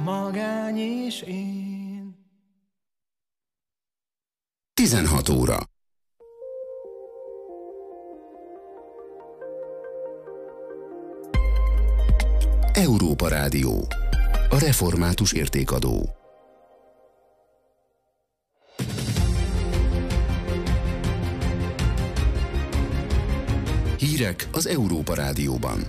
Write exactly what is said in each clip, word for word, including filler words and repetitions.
magány és én. tizenhat óra. Európa Rádió. A református értékadó. Hírek az Európa Rádióban.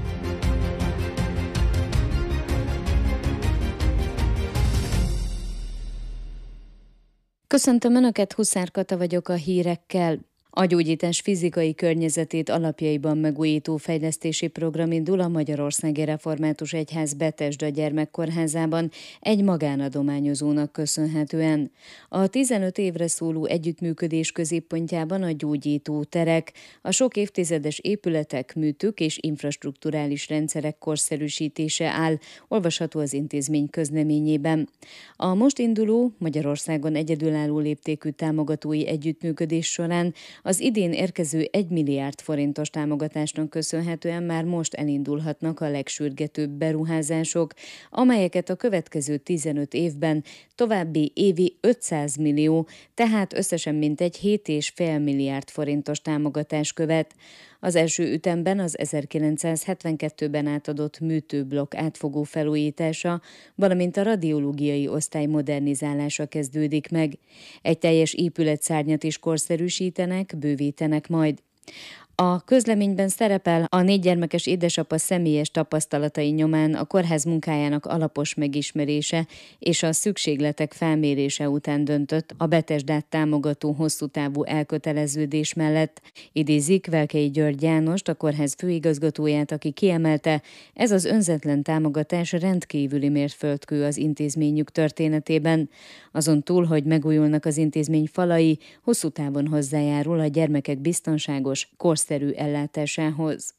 Köszöntöm Önöket, Huszár Kata vagyok a hírekkel. A gyógyítás fizikai környezetét alapjaiban megújító fejlesztési program indul a Magyarországi Református Egyház Betesda Gyermekkórházában egy magánadományozónak köszönhetően. A tizenöt évre szóló együttműködés középpontjában a gyógyító terek, a sok évtizedes épületek, műtők és infrastrukturális rendszerek korszerűsítése áll, olvasható az intézmény közleményében. A most induló, Magyarországon egyedülálló léptékű támogatói együttműködés során az idén érkező egy milliárd forintos támogatásnak köszönhetően már most elindulhatnak a legsürgetőbb beruházások, amelyeket a következő tizenöt évben további évi ötszáz millió, tehát összesen mintegy hét egész öt milliárd forintos támogatás követ. Az első ütemben az ezerkilencszázhetvenkettőben átadott műtőblokk átfogó felújítása, valamint a radiológiai osztály modernizálása kezdődik meg. Egy teljes épületszárnyat is korszerűsítenek, bővítenek majd. A közleményben szerepel, a négy gyermekes édesapa személyes tapasztalatai nyomán a kórház munkájának alapos megismerése és a szükségletek felmérése után döntött a Betesdát támogató hosszú távú elköteleződés mellett. Idézik Velkei György Jánost, a kórház főigazgatóját, aki kiemelte, ez az önzetlen támogatás rendkívüli mérföldkő az intézményük történetében. Azon túl, hogy megújulnak az intézmény falai, hosszú távon hozzájárul a gyermekek biztonságos, korszerű ellátásához.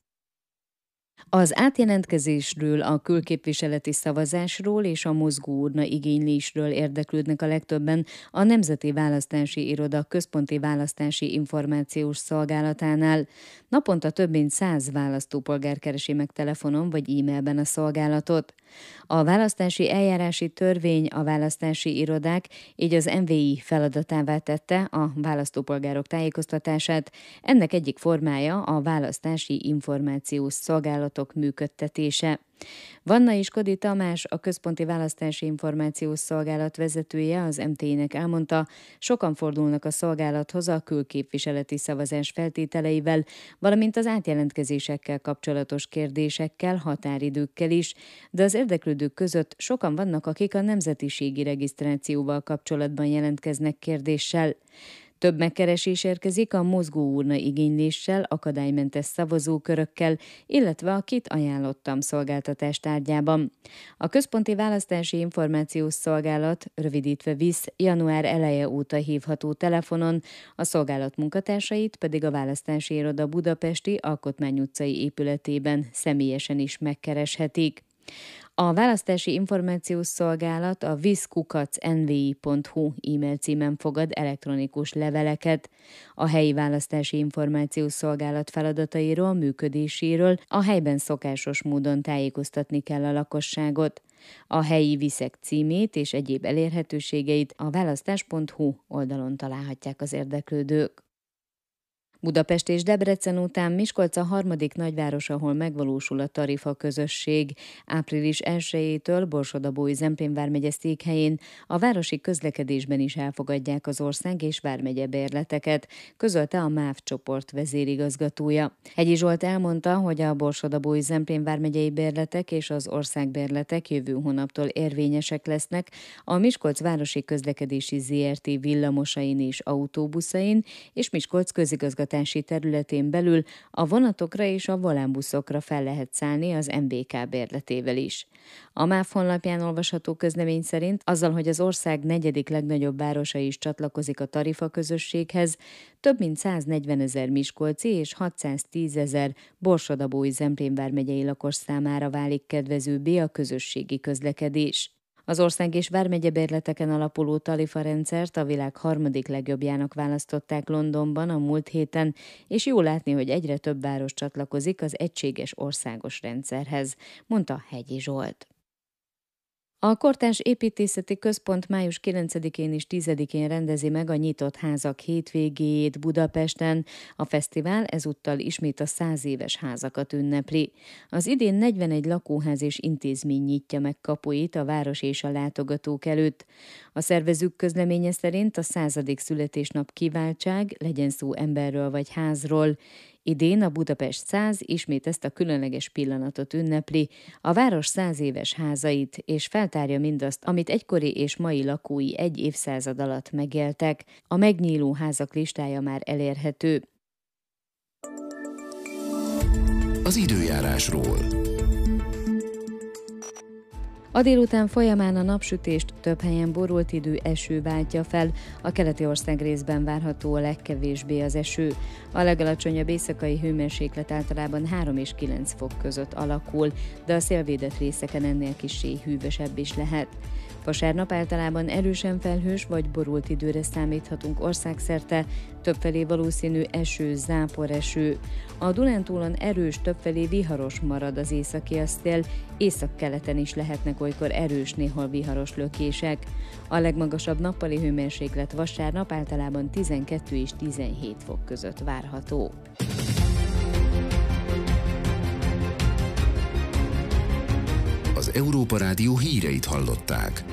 Az átjelentkezésről, a külképviseleti szavazásról és a mozgóurna igénylésről érdeklődnek a legtöbben a Nemzeti Választási Iroda Központi Választási Információs Szolgálatánál. Naponta több mint száz választópolgár keresi meg telefonon vagy e-mailben a szolgálatot. A választási eljárási törvény a választási irodák, így az em vé i feladatává tette a választópolgárok tájékoztatását. Ennek egyik formája a választási információs szolgálatok működtetése. Vanna Kodi Tamás, a Központi Választási Információs Szolgálat vezetője az em té i-nek elmondta, sokan fordulnak a szolgálathoz a külképviseleti szavazás feltételeivel, valamint az átjelentkezésekkel kapcsolatos kérdésekkel, határidőkkel is, de az érdeklődők között sokan vannak, akik a nemzetiségi regisztrációval kapcsolatban jelentkeznek kérdéssel. Több megkeresés érkezik a mozgóurna igényléssel, akadálymentes szavazókörökkel, illetve a Kit ajánlottam szolgáltatás tárgyában. A Központi Választási Információs Szolgálat, rövidítve VISZ, január eleje óta hívható telefonon, a szolgálat munkatársait pedig a Választási Iroda budapesti Alkotmány utcai épületében személyesen is megkereshetik. A Választási Információs Szolgálat a visz kukac en vé i pont hu e-mail címen fogad elektronikus leveleket. A helyi Választási Információs Szolgálat feladatairól, működéséről a helyben szokásos módon tájékoztatni kell a lakosságot. A helyi viszek címét és egyéb elérhetőségeit a választás pont hu oldalon találhatják az érdeklődők. Budapest és Debrecen után Miskolc a harmadik nagyváros, ahol megvalósul a tarifa közösség. április elsejétől Borsod-Abaúj-Zemplén vármegye székhelyén a városi közlekedésben is elfogadják az ország és vármegye bérleteket, közölte a MÁV csoport vezérigazgatója. Hegyi Zsolt elmondta, hogy a Borsod-Abaúj-Zemplén vármegyei bérletek és az országbérletek jövő hónaptól érvényesek lesznek a Miskolc városi közlekedési zé er té villamosain és autóbuszain, és Miskolc közigazgatási területén belül a vonatokra és a volánbuszokra fel lehet szállni az em bé ká bérletével is. A MÁV honlapján olvasható közlemény szerint azzal, hogy az ország negyedik legnagyobb városa is csatlakozik a tarifa közösséghez, több mint száznegyvenezer miskolci és hatszáztízezer Borsod-Abaúj-Zemplén vármegyei lakos számára válik kedvezőbbé a közösségi közlekedés. Az ország és vármegye bérleteken alapuló tarifarendszert a világ harmadik legjobbjának választották Londonban a múlt héten, és jó látni, hogy egyre több város csatlakozik az egységes országos rendszerhez, mondta Hegyi Zsolt. A Kortárs Építészeti Központ május kilencedikén és tízedikén rendezi meg a Nyitott Házak hétvégéjét Budapesten. A fesztivál ezúttal ismét a száz éves házakat ünnepli. Az idén negyvenegy lakóház és intézmény nyitja meg kapuit a város és a látogatók előtt. A szervezők közleménye szerint a századik születésnap kiváltság, legyen szó emberről vagy házról. Idén a Budapest száz ismét ezt a különleges pillanatot ünnepli, a város száz éves házait, és feltárja mindazt, amit egykori és mai lakói egy évszázad alatt megéltek. A megnyíló házak listája már elérhető. Az időjárásról. A délután folyamán a napsütést több helyen borult idő, eső váltja fel, a keleti ország részben várható a legkevésbé az eső. A legalacsonyabb éjszakai hőmérséklet általában három és kilenc fok között alakul, de a szélvédett részeken ennél kissé hűvösebb is lehet. Vasárnap általában erősen felhős vagy borult időre számíthatunk országszerte, többfelé valószínű eső, záporeső. A Dunántúlon erős, többfelé viharos marad az északi szél, északkeleten is lehetnek olykor erős, néhol viharos lökések. A legmagasabb nappali hőmérséklet vasárnap általában tizenkettő és tizenhét fok között várható. Az Európa Rádió híreit hallották.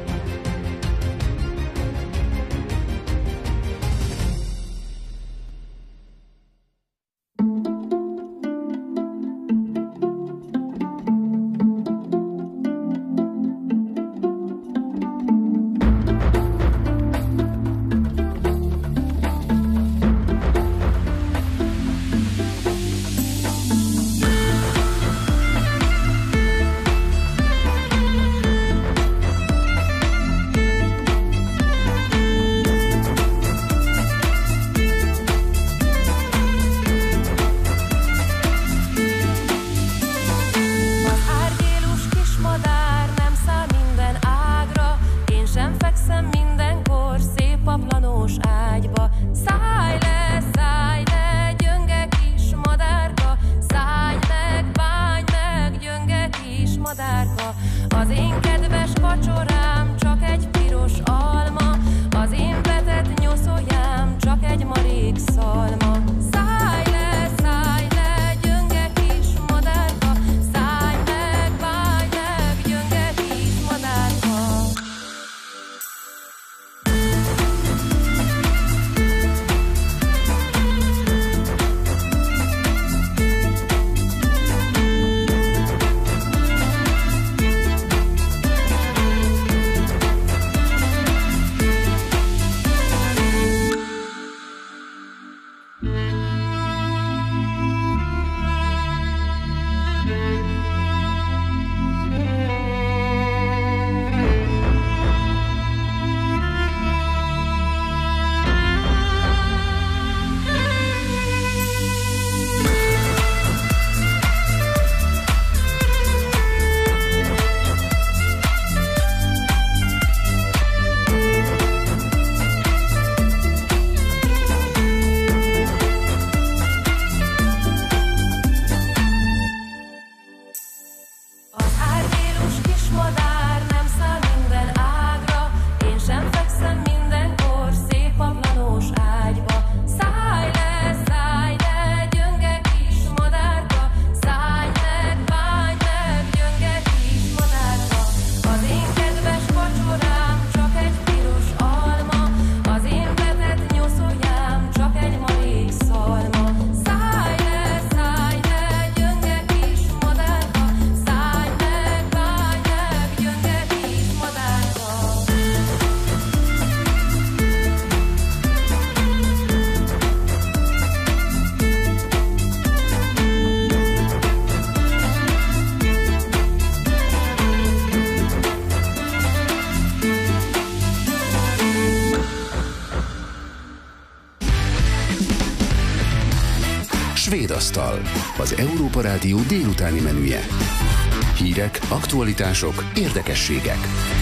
Az én kedves vacsorám csak egy piros alma, az én betett nyoszójám csak egy marék szalma. Szállj le, szállj le, gyönge kis madárka, szállj meg, válj meg, gyönge kis madárka. Svédasztal, az Európa Rádió délutáni menüje. Hírek, aktualitások, érdekességek.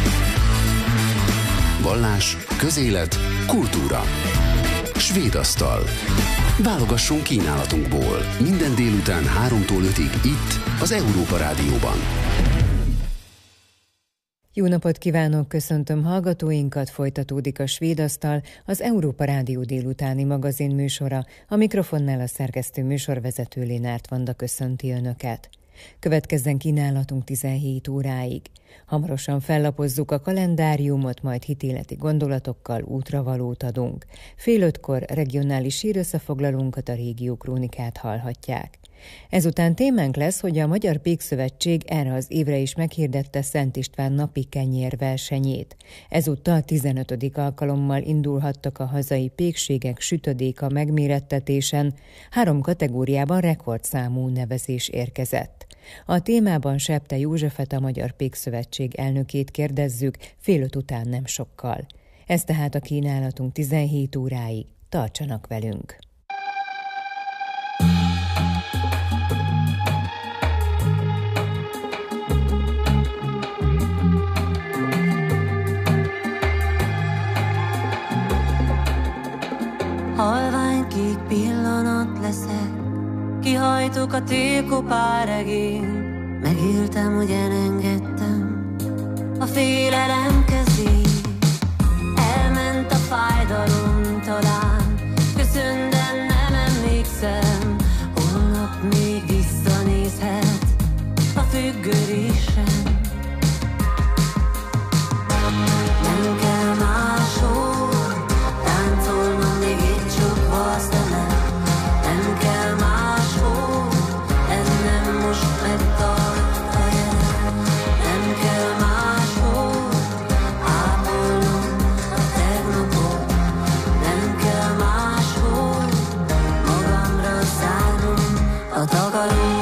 Vallás, közélet, kultúra. Svédasztal. Válogassunk kínálatunkból. Minden délután háromtól ötig itt, az Európa Rádióban. Jó napot kívánok, köszöntöm hallgatóinkat, folytatódik a Svéd Asztal, az Európa Rádió délutáni magazin műsora, a mikrofonnál a szerkesztő műsorvezető Lénárt Vanda köszönti Önöket. Következzen kínálatunk tizenhét óráig. Hamarosan fellapozzuk a kalendáriumot, majd hitéleti gondolatokkal útravalót adunk. Fél ötkor regionális hírösszefoglalónkat, a régió krónikát hallhatják. Ezután témánk lesz, hogy a Magyar Pékszövetség erre az évre is meghirdette Szent István napi kenyér versenyét. Ezúttal tizenötödik alkalommal indulhattak a hazai pékségek sütödéka megmérettetésen, három kategóriában rekordszámú nevezés érkezett. A témában Septe Józsefet, a Magyar Pékszövetség elnökét kérdezzük, fél öt után nem sokkal. Ez tehát a kínálatunk tizenhét óráig. Tartsanak velünk! Halvány kék pillanat leszek, kihajtok a télkopár regén. Megéltem, hogy elengedtem a félelem kezén. Elment a fájdalom talán, köszön, de nem emlékszem. Holnap még visszanézhet a függörésem. Nem kell máshol táncolnom, még itt sok vasztanak. Nem kell máshol, ez nem most megtart a jel. Nem kell máshol ápolnom a tegnapot. Nem kell máshol magamra szállnom a takarót.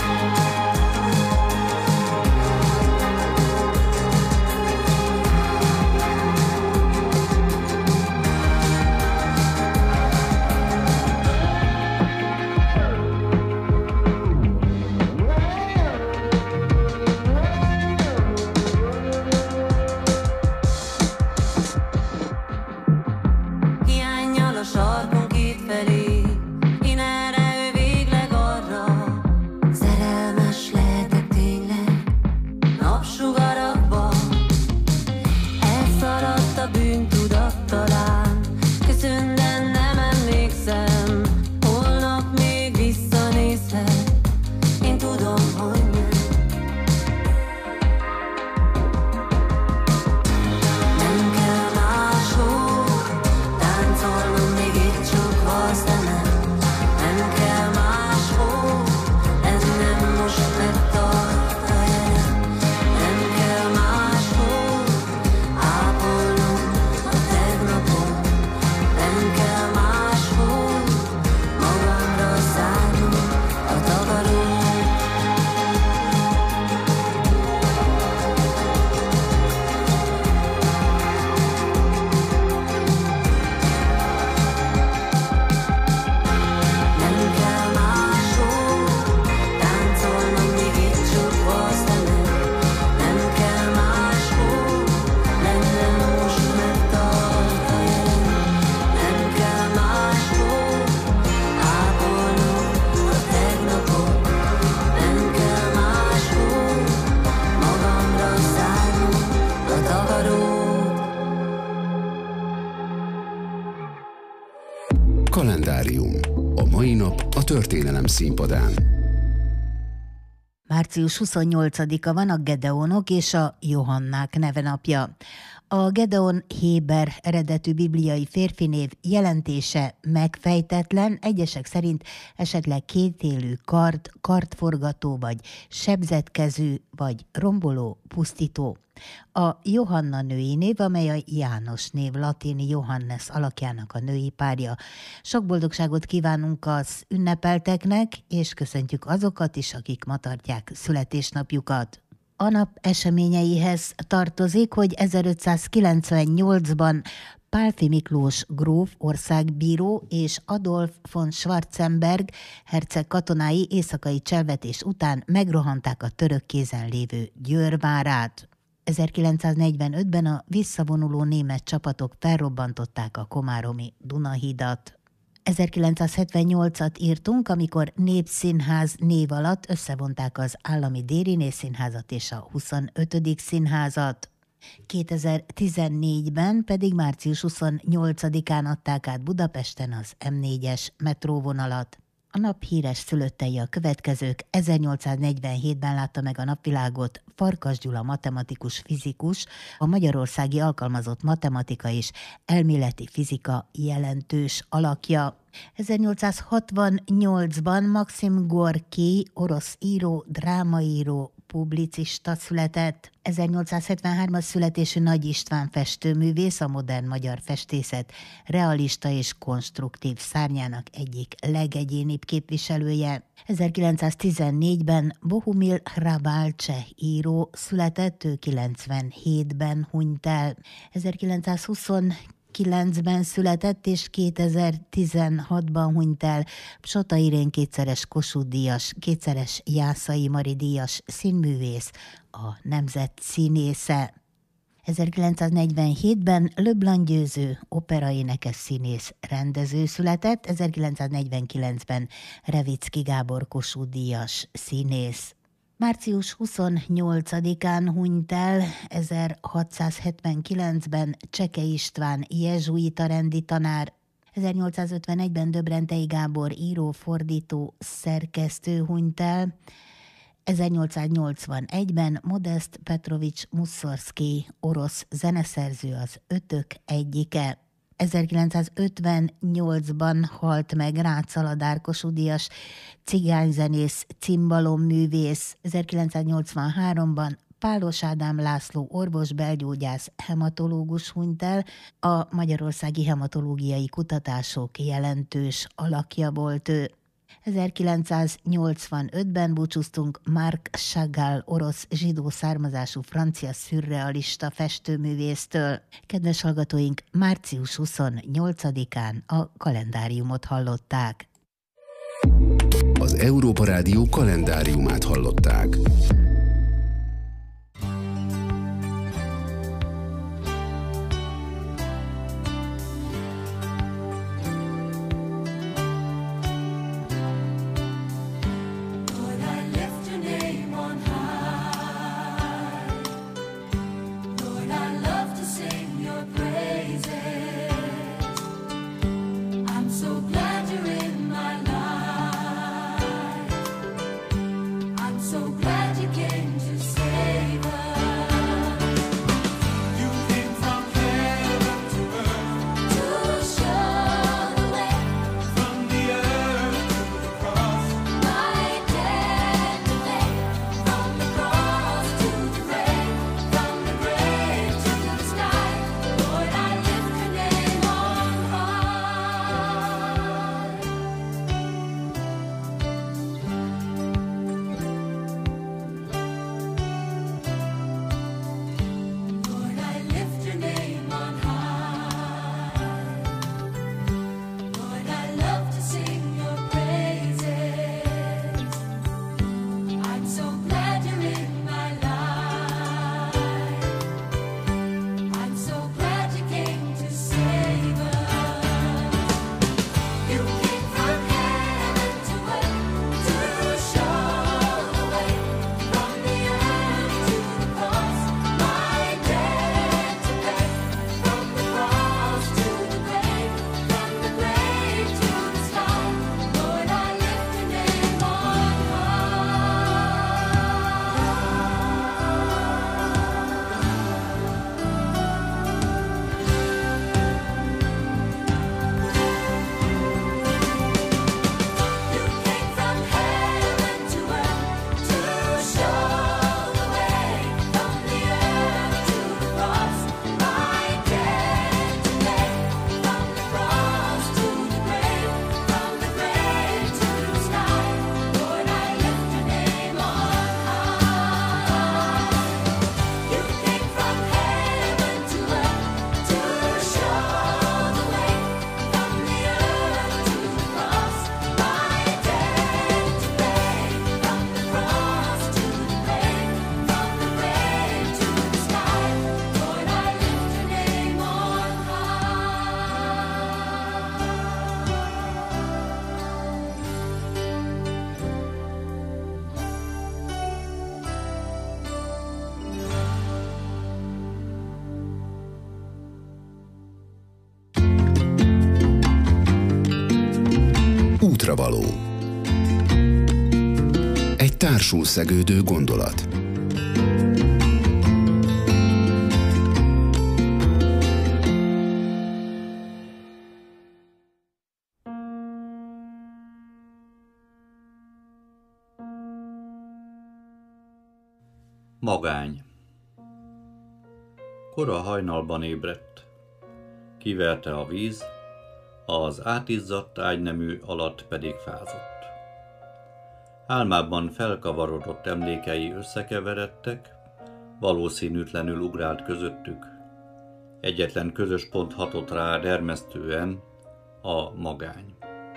Kalendárium. A mai nap a történelem színpadán. március huszonnyolcadika van a Gedeonok és a Johannák nevenapja. A Gedeon héber eredetű bibliai férfinév jelentése megfejtetlen, egyesek szerint esetleg kétélű kard, kardforgató, vagy sebzetkezű, vagy romboló, pusztító. A Johanna női név, amely a János név latini Johannes alakjának a női párja. Sok boldogságot kívánunk az ünnepelteknek, és köszöntjük azokat is, akik ma tartják születésnapjukat. A nap eseményeihez tartozik, hogy ezerötszázkilencvennyolcban Pálffy Miklós gróf országbíró és Adolf von Schwarzenberg herceg katonái éjszakai cselvetés után megrohanták a török kézen lévő Győr várát. ezerkilencszáznegyvenötben a visszavonuló német csapatok felrobbantották a komáromi Dunahidat. ezerkilencszázhetvennyolcat írtunk, amikor Népszínház név alatt összevonták az Állami Dérinné Színházat és a huszonötödik Színházat. kétezer-tizennégyben pedig március huszonnyolcadikán adták át Budapesten az em négyes metróvonalat. A nap híres szülöttei a következők. ezernyolcszáznegyvenhétben látta meg a napvilágot Farkas Gyula matematikus fizikus, a magyarországi alkalmazott matematika és elméleti fizika jelentős alakja. ezernyolcszázhatvannyolcban Maxim Gorki, orosz író, drámaíró, publicista született. ezernyolcszázhetvenhármas születésű Nagy István festőművész, a modern magyar festészet realista és konstruktív szárnyának egyik legegyénibb képviselője. ezerkilencszáztizennégyben Bohumil Hrabal cseh író született, ő kilencvenhétben hunyt el. ezerkilencszázhuszonkilencben született és kétezer-tizenhatban hunyt el Psota Irén kétszeres Kossuth-díjas, kétszeres Jászai Mari díjas színművész, a nemzet színésze. ezerkilencszáznegyvenhétben Leblanc Győző operaénekes színész rendező született, ezerkilencszáznegyvenkilencben Revicki Gábor Kossuth-díjas színész. március huszonnyolcadikán hunyt el ezerhatszázhetvenkilencben Cseke István jezsuita rendi tanár, ezernyolcszázötvenegyben Döbrentei Gábor író, fordító, szerkesztő hunyt el, ezernyolcszáznyolcvanegyben Modest Petrovics Mussorgszkij orosz zeneszerző, az ötök egyike. ezerkilencszázötvennyolcban halt meg Rácz Aladár Kossuth-díjas cigányzenész, cimbalomművész. ezerkilencszáznyolcvanháromban Pálos Ádám László orvos, belgyógyász, hematológus hunyt el, a magyarországi hematológiai kutatások jelentős alakja volt ő. ezerkilencszáznyolcvanötben búcsúztunk Marc Chagall orosz zsidó származású francia szürrealista festőművésztől. Kedves hallgatóink, március huszonnyolcadikán a kalendáriumot hallották. Az Európa Rádió kalendáriumát hallották. So glad you came. Útravaló. Egy társul szegődő gondolat. Magány. Kora hajnalban ébredt. Kiverte a víz, az átizzadt ágynemű alatt pedig fázott. Álmában felkavarodott emlékei összekeveredtek, valószínűtlenül ugrált közöttük. Egyetlen közös pont hatott rá dermesztően, a magány.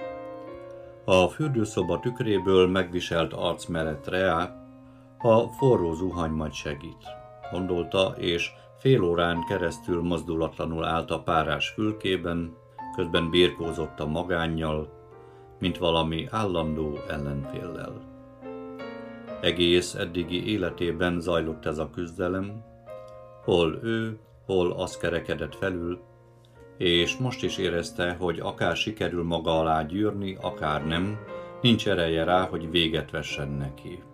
A fürdőszoba tükréből megviselt arc mellett reá, a forró zuhany majd segít, gondolta, és fél órán keresztül mozdulatlanul állt a párás fülkében, közben birkózott a magánnyal, mint valami állandó ellenféllel. Egész eddigi életében zajlott ez a küzdelem, hol ő, hol az kerekedett felül, és most is érezte, hogy akár sikerül maga alá gyűrni, akár nem, nincs ereje rá, hogy véget vessen neki.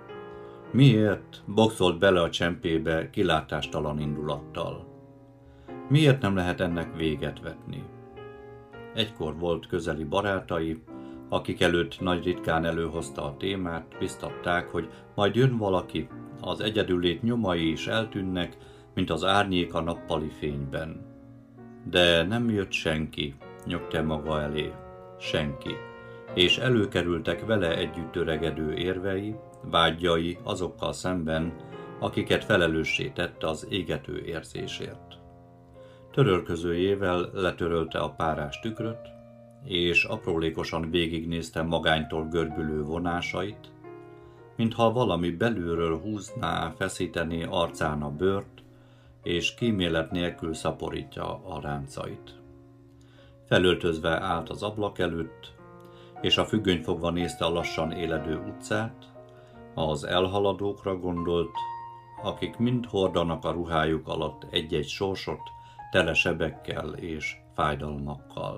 Miért boxolt bele a csempébe kilátástalan indulattal? Miért nem lehet ennek véget vetni? Egykor volt közeli barátai, akik előtt nagy ritkán előhozta a témát, biztatták, hogy majd jön valaki, az egyedüllét nyomai is eltűnnek, mint az árnyék a nappali fényben. De nem jött senki, nyögte maga elé, senki, és előkerültek vele együtt öregedő érvei, vágyai azokkal szemben, akiket felelőssé tette az égető érzésért. Törölközőjével letörölte a párás tükröt, és aprólékosan végignézte magánytól görbülő vonásait, mintha valami belülről húzná, feszítené arcán a bőrt, és kímélet nélkül szaporítja a ráncait. Felöltözve állt az ablak előtt, és a függöny fogva nézte a lassan éledő utcát, az elhaladókra gondolt, akik mind hordanak a ruhájuk alatt egy-egy sorsot, tele sebekkel és fájdalmakkal.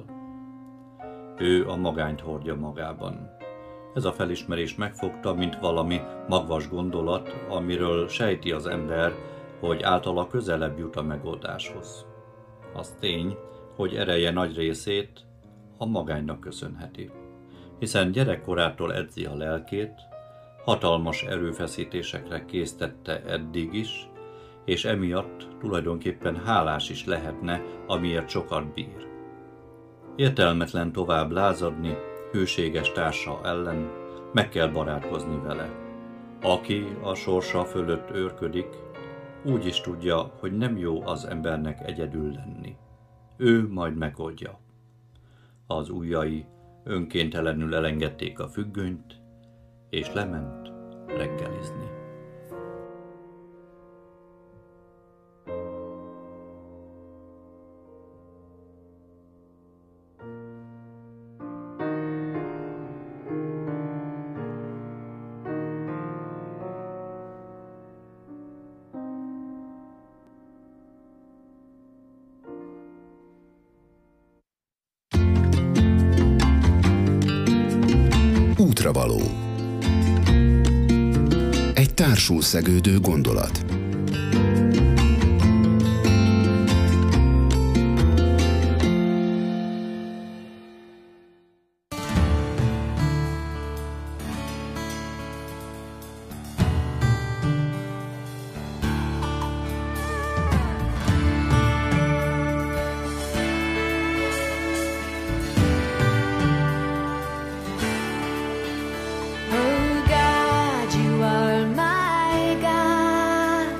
Ő a magányt hordja magában. Ez a felismerés megfogta, mint valami magvas gondolat, amiről sejti az ember, hogy általa közelebb jut a megoldáshoz. Az tény, hogy ereje nagy részét a magánynak köszönheti, hiszen gyerekkorától edzi a lelkét, hatalmas erőfeszítésekre késztette eddig is, és emiatt tulajdonképpen hálás is lehetne, amiért sokat bír. Értelmetlen tovább lázadni hűséges társa ellen, meg kell barátkozni vele. Aki a sorsa fölött őrködik, úgy is tudja, hogy nem jó az embernek egyedül lenni. Ő majd megoldja. Az ujjai önkéntelenül elengedték a függönyt, és lement reggelizni. Útravaló. Egy társul szegődő gondolat. Oh God, you are my God.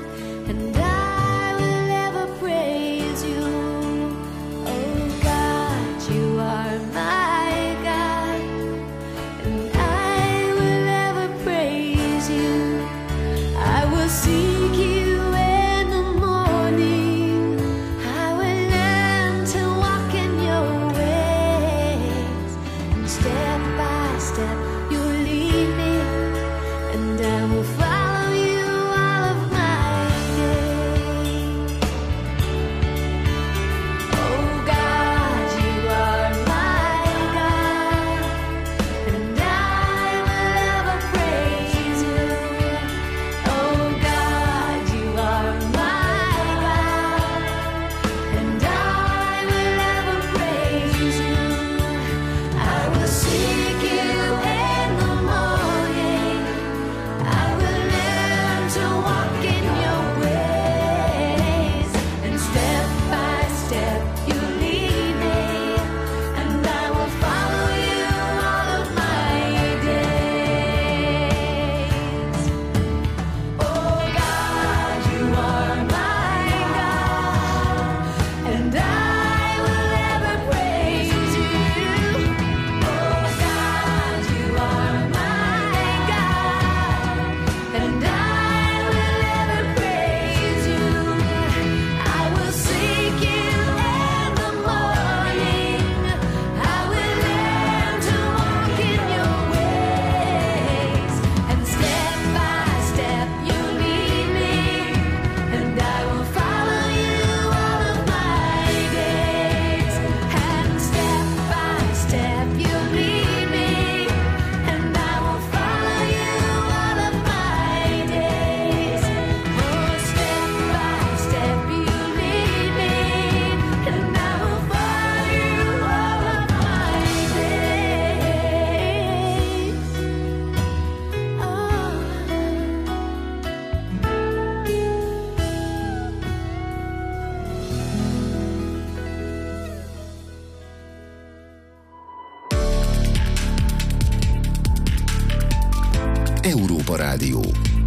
Európa Rádió.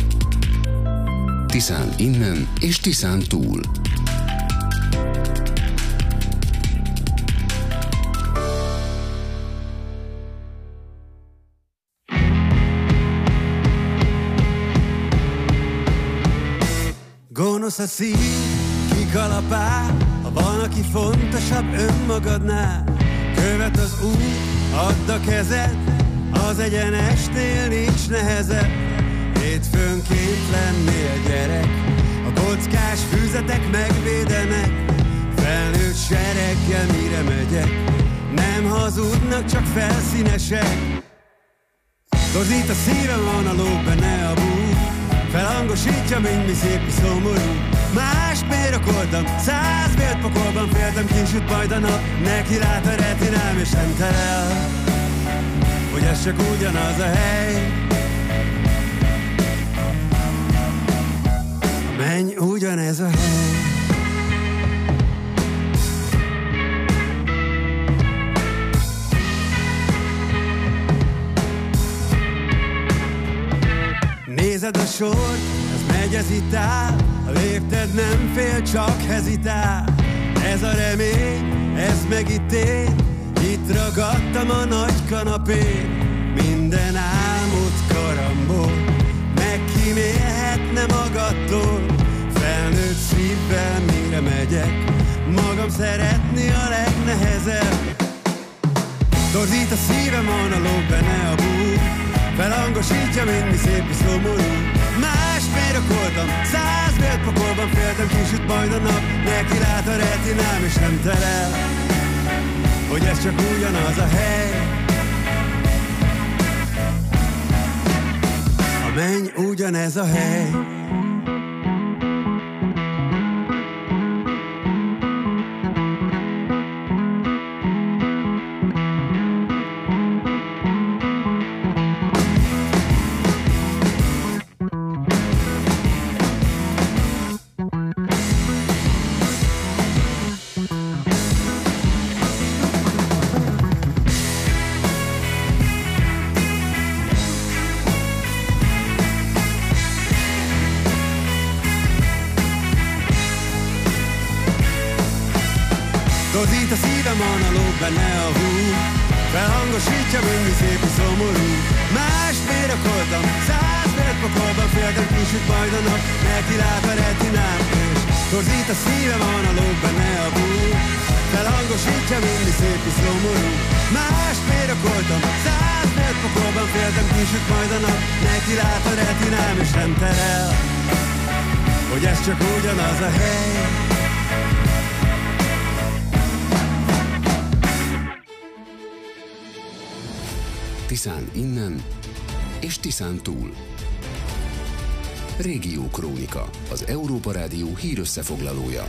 Tiszán innen és Tiszán túl. Gonosz a szív, kikalapál, ha van, aki fontosabb önmagadnál. Követ az út, add a kezed, az egyenesnél nincs nehezebb. Hétfőnként lennél gyerek, a kockás füzetek megvédenek. Felnőtt sereggel mire megyek, nem hazudnak, csak felszínesek. Torzít a szívem, van a lóg benne a bú, felhangosítja, mint mi szép és szomorú. Mást mérokoltam, száz vélt pokolban féltem, kisüt majd a nap, neki lát a retinám és nem terel, hogy ez csak ugyanaz a hely. Menj, ugyanez a hely. Nézed a sort, ez megy, ez itt áll, a lépted nem fél, csak hezitál. Ez a remény, ez meg itt én, itt ragadtam a nagy kanapén. Minden álmod karambol, megkímélhetne magadtól. Felnőtt szívvel mire megyek, magam szeretni a legnehezebb. Torzít a szívem, van a lóg benne a bú, felhangosítja, mint mi szép és szomorú. Más mérokoltam, száz vélt pokolban féltem, kisüt majd a nap, neki lát a retinám és nem terel, hogy ez csak ugyanaz a hely. A menny ugyanez a hely. Torzít a szívem, van a lóg benne a hú, felhangosítja, mint mi szép és szomorú. Mást mérokoltam, száz vélt pokolban féltem, kisüt majd a nap, neki lát a retinám és torzít a szívem, van a lóg benne a hú, felhangosítja, mint mi szép és szomorú. Mást mérokoltam, száz vélt pokolban féltem, kisüt majd a nap, neki lát a retinám és nem terel, hogy ez csak ugyanaz a hely. Tiszán innen és Tiszán túl. Régió Krónika, az Európa Rádió hírösszefoglalója.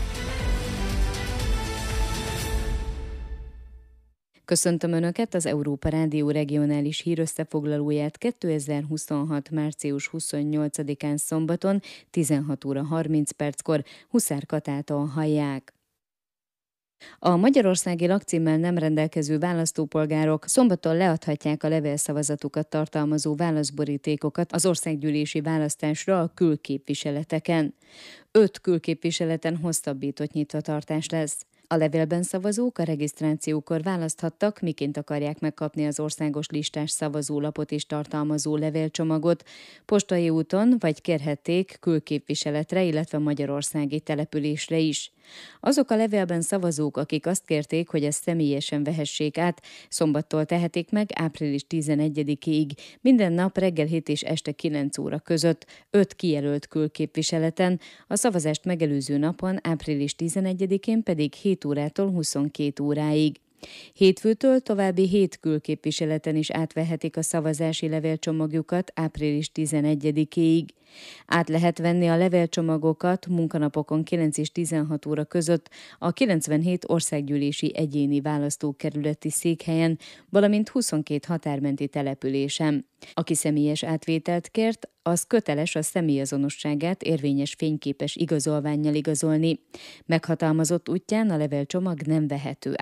Köszöntöm Önöket, az Európa Rádió regionális hírösszefoglalóját kétezer-huszonhat. március huszonnyolcadikán szombaton tizenhat óra harminc perckor Huszár Katától hallják. A magyarországi lakcímmel nem rendelkező választópolgárok szombaton leadhatják a levélszavazatukat tartalmazó válaszborítékokat az országgyűlési választásra a külképviseleteken. Öt külképviseleten hosszabbított nyitvatartás lesz. A levélben szavazók a regisztrációkor választhattak, miként akarják megkapni az országos listás szavazólapot és tartalmazó levélcsomagot, postai úton, vagy kérhették külképviseletre, illetve magyarországi településre is. Azok a levélben szavazók, akik azt kérték, hogy ezt személyesen vehessék át, szombattól tehetik meg április tizenegyedikéig, minden nap reggel hét és este kilenc óra között, öt kijelölt külképviseleten, a szavazást megelőző napon április tizenegyedikén pedig hét órától huszonkét óráig. Hétfőtől további hét külképviseleten is átvehetik a szavazási levélcsomagjukat április tizenegyedikéig. Át lehet venni a levélcsomagokat munkanapokon kilenc és tizenhat óra között a kilencvenhét országgyűlési egyéni választókerületi székhelyen, valamint huszonkét határmenti településen. Aki személyes átvételt kért, az köteles a személyazonosságát érvényes fényképes igazolvánnyal igazolni. Meghatalmazott útján a levélcsomag nem vehető át.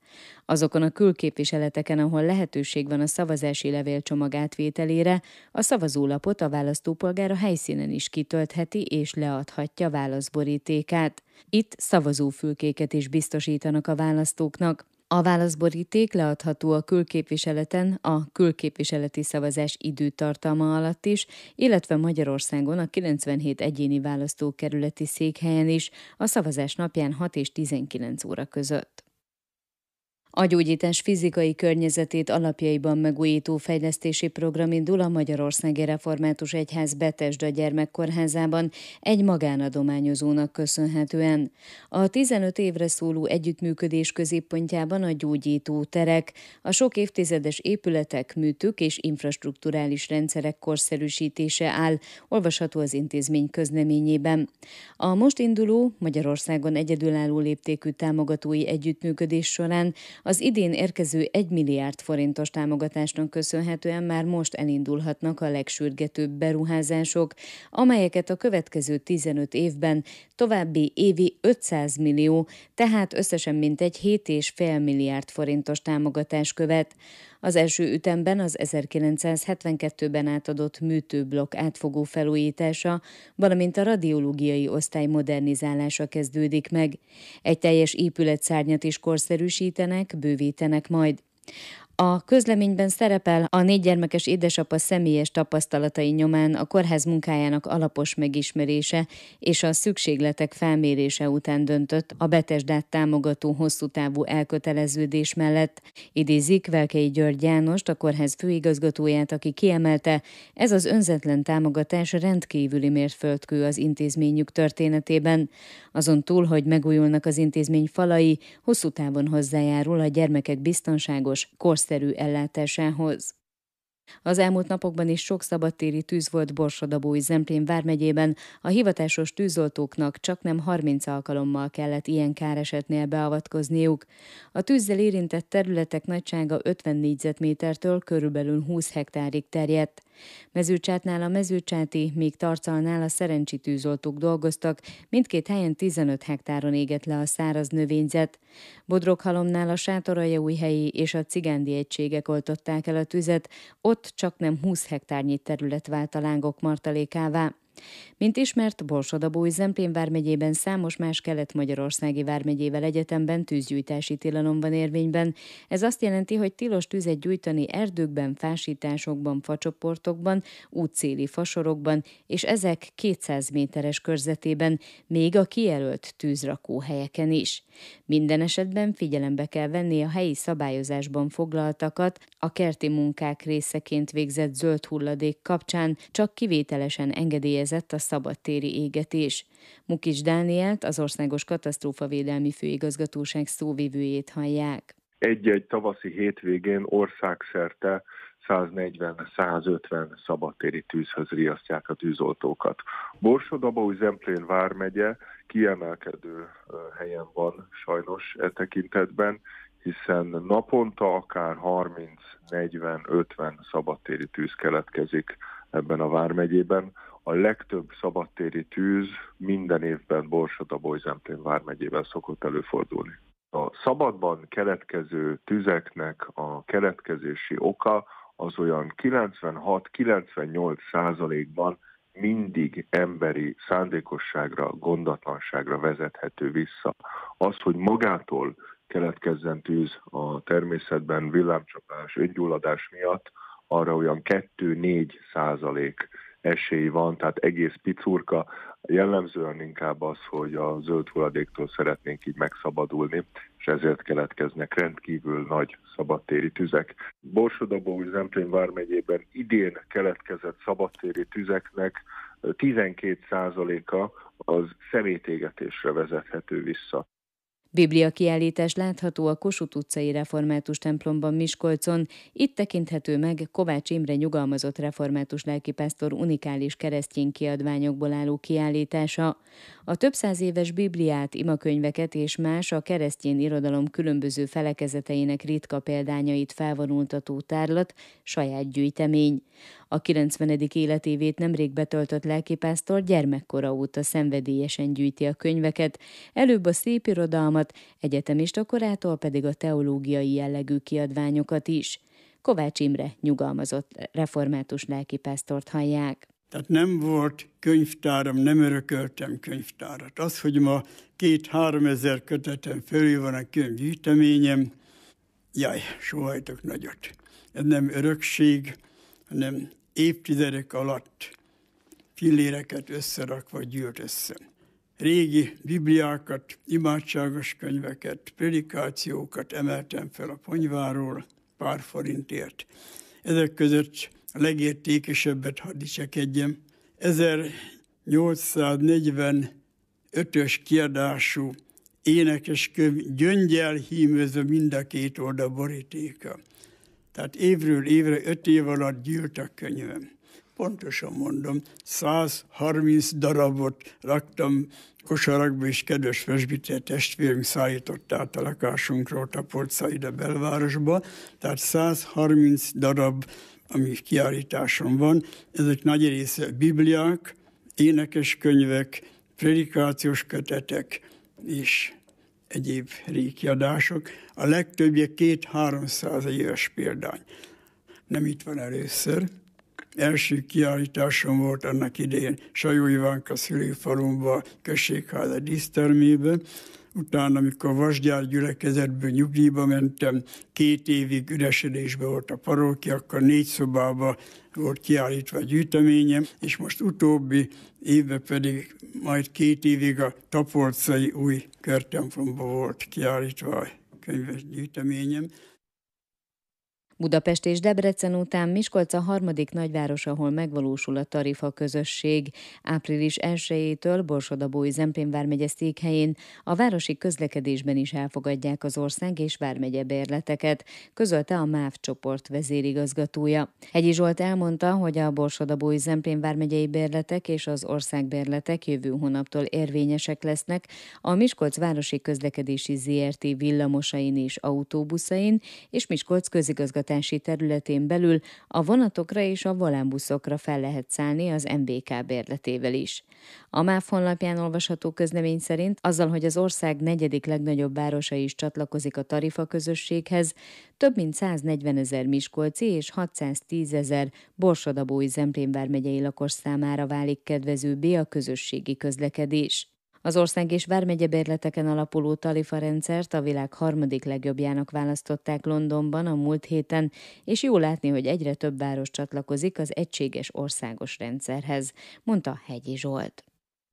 Azokon a külképviseleteken, ahol lehetőség van a szavazási levélcsomag átvételére, a szavazólapot a választópolgár a helyszínen is kitöltheti és leadhatja válaszborítékát. Itt szavazófülkéket is biztosítanak a választóknak. A válaszboríték leadható a külképviseleten a külképviseleti szavazás időtartalma alatt is, illetve Magyarországon a kilencvenhét egyéni választókerületi székhelyen is a szavazás napján hat és tizenkilenc óra között. A gyógyítás fizikai környezetét alapjaiban megújító fejlesztési program indul a Magyarországi Református Egyház Betesda gyermekkórházában egy magánadományozónak köszönhetően. A tizenöt évre szóló együttműködés középpontjában a gyógyító terek, a sok évtizedes épületek, műtők és infrastrukturális rendszerek korszerűsítése áll, olvasható az intézmény közleményében. A most induló, Magyarországon egyedülálló léptékű támogatói együttműködés során az idén érkező egy milliárd forintos támogatásnak köszönhetően már most elindulhatnak a legsürgetőbb beruházások, amelyeket a következő tizenöt évben további évi ötszáz millió, tehát összesen mintegy hét egész öt milliárd forintos támogatás követ. Az első ütemben az ezerkilencszázhetvenkettőben átadott műtőblokk átfogó felújítása, valamint a radiológiai osztály modernizálása kezdődik meg. Egy teljes épületszárnyat is korszerűsítenek, bővítenek majd. A közleményben szerepel a négy gyermekes édesapa személyes tapasztalatai nyomán a kórház munkájának alapos megismerése és a szükségletek felmérése után döntött a Betesdát támogató hosszú távú elköteleződés mellett. Idézik Velkei György Jánost, a kórház főigazgatóját, aki kiemelte, ez az önzetlen támogatás rendkívüli mérföldkő az intézményük történetében. Azon túl, hogy megújulnak az intézmény falai, hosszú távon hozzájárul a gyermekek biztonságos, korszerű ellátásához. Az elmúlt napokban is sok szabadtéri tűz volt Borsod-Abaúj-Zemplén vármegyében, a hivatásos tűzoltóknak csaknem harminc alkalommal kellett ilyen káresetnél beavatkozniuk. A tűzzel érintett területek nagysága ötven négyzetmétertől körülbelül húsz hektárig terjedt. Mezőcsátnál a mezőcsáti, míg Tarcalnál a szerencsi tűzoltók dolgoztak, mindkét helyen tizenöt hektáron égett le a száraz növényzet. Bodroghalomnál a Sátoraljaújhelyi és a Cigándi egységek oltották el a tüzet, ott csaknem húsz hektárnyi terület vált a lángok martalékává. Mint ismert, Borsod-Abaúj-Zemplén vármegyében számos más kelet-magyarországi vármegyével egyetemben tűzgyújtási tilalom van érvényben. Ez azt jelenti, hogy tilos tüzet gyújtani erdőkben, fásításokban, facsoportokban, útszéli fasorokban, és ezek kétszáz méteres körzetében, még a kijelölt tűzrakóhelyeken is. Minden esetben figyelembe kell venni a helyi szabályozásban foglaltakat, a kerti munkák részeként végzett zöld hulladék kapcsán csak kivételesen engedélyezett a szabadtéri égetés. Mukics Dánielt, az Országos Katasztrófavédelmi Főigazgatóság szóvivőjét hallják. Egy-egy tavaszi hétvégén országszerte száznegyven-százötven szabadtéri tűzhöz riasztják a tűzoltókat. Borsod-Abaúj-Zemplén vármegye kiemelkedő helyen van sajnos e tekintetben, hiszen naponta akár harminc, negyven, ötven szabadtéri tűz keletkezik ebben a vármegyében. A legtöbb szabadtéri tűz minden évben Borsod-Abaúj-Zemplén vármegyében szokott előfordulni. A szabadban keletkező tüzeknek a keletkezési oka az olyan kilencvenhat-kilencvennyolc százalékban mindig emberi szándékosságra, gondatlanságra vezethető vissza. Az, hogy magától keletkezzen tűz a természetben villámcsapás, öngyulladás miatt, arra olyan kettő-négy százalék esély van, tehát egész picurka. Jellemzően inkább az, hogy a zöld hulladéktól szeretnénk így megszabadulni, és ezért keletkeznek rendkívül nagy szabadtéri tüzek. Borsod-Abaúj-Zemplén vármegyében idén keletkezett szabadtéri tüzeknek tizenkét százaléka az szemétégetésre vezethető vissza. Biblia kiállítás látható a Kossuth utcai református templomban Miskolcon. Itt tekinthető meg Kovács Imre nyugalmazott református lelkipásztor unikális keresztény kiadványokból álló kiállítása. A több száz éves Bibliát, imakönyveket és más a keresztény irodalom különböző felekezeteinek ritka példányait felvonultató tárlat, saját gyűjtemény. A kilencvenedik életévét nemrég betöltött lelkipásztor gyermekkora óta szenvedélyesen gyűjti a könyveket, előbb a szépirodalmat, egyetemista korától pedig a teológiai jellegű kiadványokat is. Kovács Imre nyugalmazott református lelkipásztort hallják. Tehát nem volt könyvtáram, nem örököltem könyvtárat. Az, hogy ma két-három ezer köteten fölül van a könyvgyűjteményem, jaj, sohajtok nagyot. Ez nem örökség, hanem évtizedek alatt filléreket összerakva gyűlt össze. Régi bibliákat, imádságos könyveket, predikációkat emeltem fel a ponyváról pár forintért. Ezek között a legértékesebbet hadd dicsekedjem. ezernyolcszáznegyvenötös kiadású énekes könyv, gyöngyel hímözve mind a két oldal borítéka. Tehát évről évre, öt év alatt gyűlt a könyvem. Pontosan mondom, száz harminc darabot raktam kosarakba, és kedves presbiter testvérünk szállított át a lakásunkról Tapolcaida belvárosba, tehát száz harminc darab, ami kiállításon van. Ezek nagy része bibliák, énekes könyvek, predikációs kötetek és egyéb régiadások. A legtöbbje két-háromszáz éves példány. Nem itt van először. Első kiállításom volt annak idején Sajó Ivánka szülőfalumba, községháza dísztermébe. Utána, amikor Vasgyár gyülekezetből nyugdíjba mentem, két évig üresedésbe volt a parókia, akkor négy szobába volt kiállítva a gyűjteményem, és most utóbbi évben pedig majd két évig a tapolcai új körtemplomba volt kiállítva a könyves gyűjteményem. Budapest és Debrecen után Miskolc a harmadik nagyváros, ahol megvalósul a tarifa közösség. április elsejétől Borsod-Abaúj Zemplén vármegye székhelyén a városi közlekedésben is elfogadják az ország és vármegye bérleteket, közölte a MÁV csoport vezérigazgatója. Hegyi Zsolt elmondta, hogy a Borsod-Abaúj Zemplén vármegyei bérletek és az országbérletek jövő hónaptól érvényesek lesznek a Miskolc városi közlekedési zé er té villamosain és autóbuszain, és Miskolc közigazgatási területén belül a vonatokra és a volánbuszokra fel lehet szállni az em bé ká bérletével is. A MÁV honlapján olvasható közlemény szerint azzal, hogy az ország negyedik legnagyobb városa is csatlakozik a tarifa közösséghez, több mint száznegyvenezer miskolci és hatszáztízezer Borsod-Abaúj Zemplén vármegyei lakos számára válik kedvezőbbé a közösségi közlekedés. Az ország és vármegye bérleteken alapuló tarifarendszert a világ harmadik legjobbjának választották Londonban a múlt héten, és jó látni, hogy egyre több város csatlakozik az egységes országos rendszerhez, mondta Hegyi Zsolt.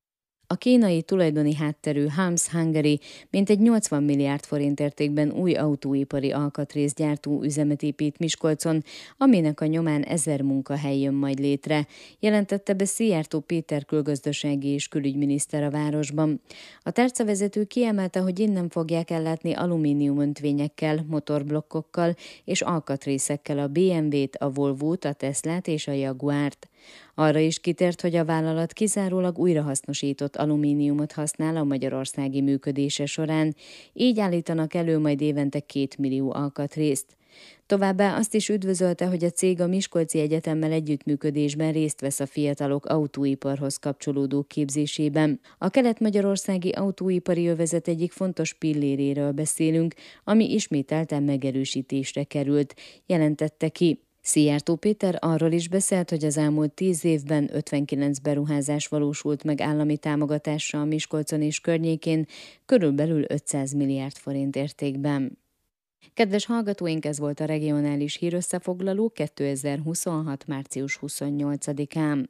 A kínai tulajdoni hátterű Hams Hungary mintegy nyolcvan milliárd forint értékben új autóipari alkatrészgyártó üzemet épít Miskolcon, aminek a nyomán ezer munkahely jön majd létre, jelentette be Szijjártó Péter külgazdasági és külügyminiszter a városban. A tárcavezető kiemelte, hogy innen fogják ellátni alumínium öntvényekkel, motorblokkokkal és alkatrészekkel a bé em vét, a Volvót, a Teslát és a Jaguárt. Arra is kitért, hogy a vállalat kizárólag újrahasznosított alumíniumot használ a magyarországi működése során, így állítanak elő majd évente két millió alkatrészt. Továbbá azt is üdvözölte, hogy a cég a Miskolci Egyetemmel együttműködésben részt vesz a fiatalok autóiparhoz kapcsolódó képzésében. A kelet-magyarországi autóipari övezet egyik fontos pilléréről beszélünk, ami ismételten megerősítésre került, jelentette ki. Szijjártó Péter arról is beszélt, hogy az elmúlt tíz évben ötvenkilenc beruházás valósult meg állami támogatással Miskolcon és környékén, körülbelül ötszáz milliárd forint értékben. Kedves hallgatóink, ez volt a regionális hírösszefoglaló kétezer-huszonhat. március huszonnyolcadikán.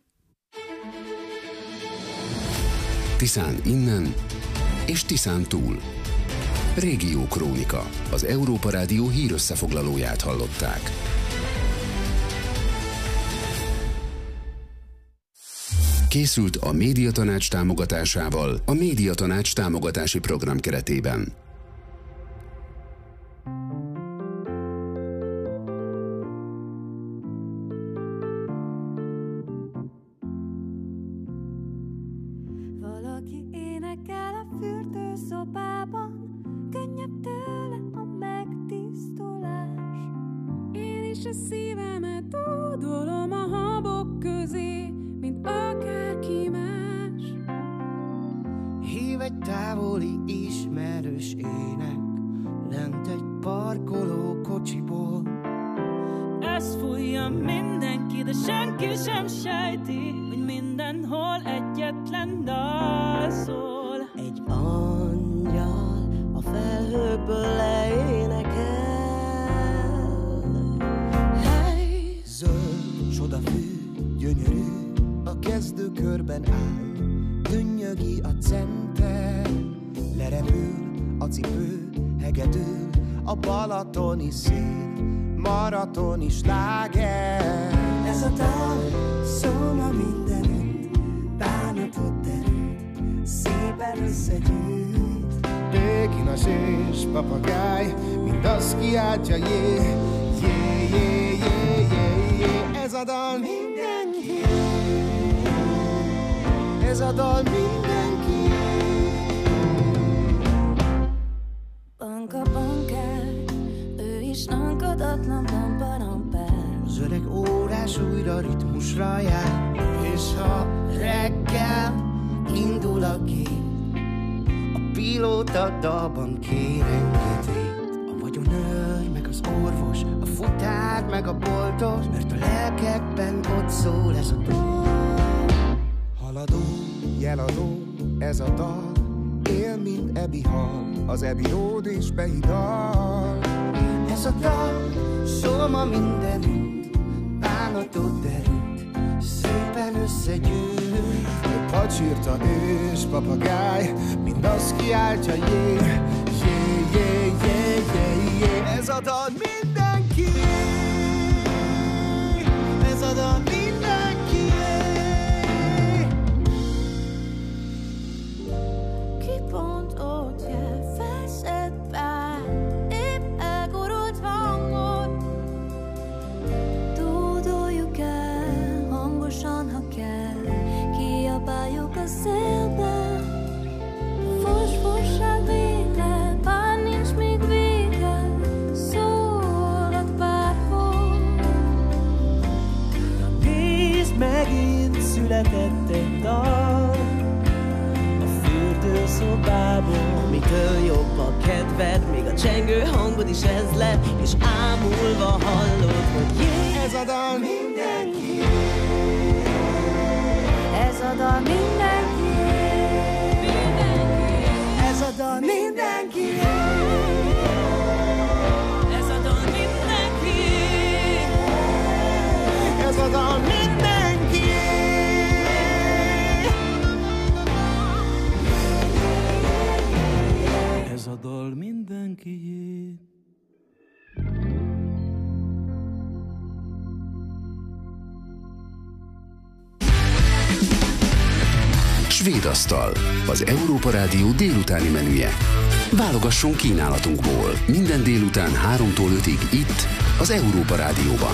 Tiszán innen és Tiszán túl. Régió Krónika, az Európa Rádió hírösszefoglalóját hallották. Készült a Médiatanács támogatásával a Médiatanács támogatási program keretében. Valaki énekel a fürdőszobában, könnyebb tőle a megtisztulás. Én is a szívemet ódolom a habban. egy távoli ismerős ének, lent egy parkoló kocsiból. Ezt fújja mindenki, de senki sem sejti, hogy mindenhol egyetlen dal szól. Egy angyal a felhőkből leénekel. Hey! Zöld csodafű, gyönyörű, a kezdőkörben áll. Dünnyögi a center, lerepül a cipő, hegedül a balatoni szél, maratoni sláger. Ez a dal szól a mindenütt, bánatot terült, szépen összegyűjt. Pékinas és papagáj, mind azt kiáltja, jé, jé, jé, jé, jé, jé. Ez a dal mindenki, ez a dal mindenki. Banka bankár, ő is lankadatlan pamparampár. Az öreg órás újra ritmusra jár, és ha reggel indul a gép, a pilóta dalban kér engedélyt. A vagyonőr, meg az orvos, a futár, meg a boltos, mert a lelkekben ott szól ez a dal. Haladó, jeladó, ez a dal, él, mint Ebi hal, az Ebi ród és behidal. Ez a dal szól ma mindenütt, bánatot derült, szépen összegyűlt. Pacsirta és papagáj, mind azt kiáltja, jé, jé, jé, jé, jé, jé. Ez a dal mindenki, ez a dal mindenki. Ki pont ott jel, felszett bár, épp elgurult hangot. Dúdoljuk el, hangosan, ha kell, kiabáljuk a szélbe. Fos, fossá vége, bár nincs még vége, szólhat bárhol. Nézd, megint született egy dal a fürdőszobából, amitől jobb a kedved, még a csengő hangod is ez lett, és ámulva hallod, hogy jé, ez a dal mindenki, Ez a dal mindenki, ez a dal mindenki, Ez a dal mindenki, ez a dal mindenki. ez a dal mindenkié. Svédasztal, az Európa Rádió délutáni menüje. Válogasson kínálatunkból minden délután háromtól ötig itt, az Európa Rádióban.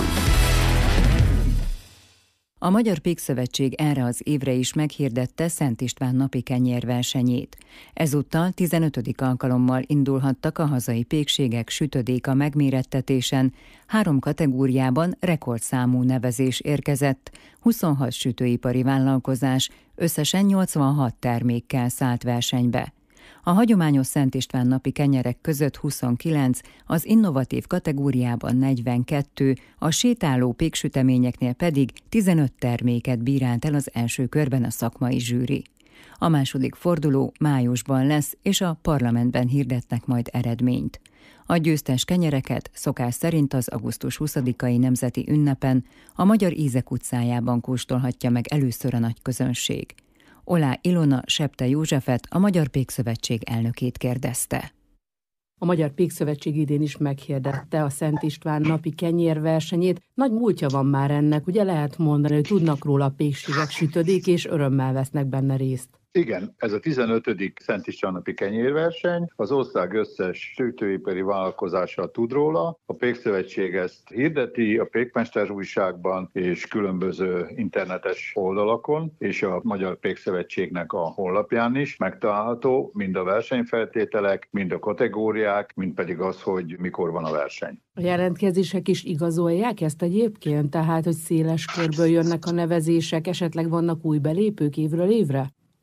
A Magyar Pékszövetség erre az évre is meghirdette Szent István napi kenyérversenyét. Ezúttal tizenötödik alkalommal indulhattak a hazai pékségek sütödéka megmérettetésen. Három kategóriában rekordszámú nevezés érkezett, huszonhat sütőipari vállalkozás összesen nyolcvanhat termékkel szállt versenybe. A hagyományos Szent István napi kenyerek között huszonkilenc, az innovatív kategóriában negyvenkettő, a sétáló péksüteményeknél pedig tizenöt terméket bírált el az első körben a szakmai zsűri. A második forduló májusban lesz, és a parlamentben hirdetnek majd eredményt. A győztes kenyereket szokás szerint az augusztus huszadikai nemzeti ünnepen a Magyar Ízek utcájában kóstolhatja meg először a nagy közönség. Olá Ilona Septe Józsefet, a Magyar Pékszövetség elnökét kérdezte. A Magyar Pékszövetség idén is meghirdette a Szent István napi kenyérversenyét. Nagy múltja van már ennek, ugye lehet mondani, hogy tudnak róla a pékségek sütödik, és örömmel vesznek benne részt. Igen, ez a tizenötödik Szent István napi kenyérverseny. Az ország összes sütőipari vállalkozása tud róla. A Pékszövetség ezt hirdeti a Pékmester újságban és különböző internetes oldalakon, és a Magyar Pékszövetségnek a honlapján is megtalálható mind a versenyfeltételek, mind a kategóriák, mind pedig az, hogy mikor van a verseny. A jelentkezések is igazolják ezt egyébként? Tehát, hogy széles körből jönnek a nevezések, esetleg vannak új belépők évről évre?